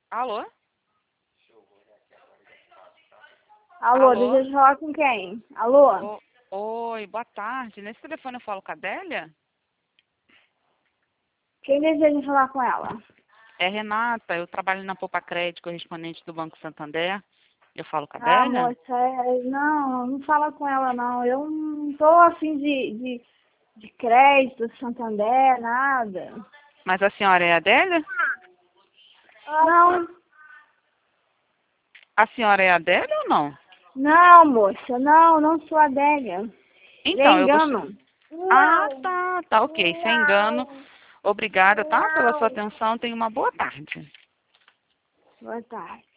Alô? Alô, Alô? deseja falar com quem? Alô? Oi, boa tarde. Nesse telefone eu falo com a Adélia? Quem deseja falar com ela? É Renata, eu trabalho na Poupa Crédito, correspondente do Banco Santander. Eu falo com a Ah, Adélia? moça, não fala com ela não. Eu não tô afim de crédito, Santander, nada. Mas a senhora é a Adélia? Não, A senhora é a Adélia ou não? não, moça, não sou Adélia. É Então, eu gostaria... engano. Ah, tá, ok. Sem engano. Obrigada, tá, pela sua atenção. Tenha uma boa tarde. Boa tarde.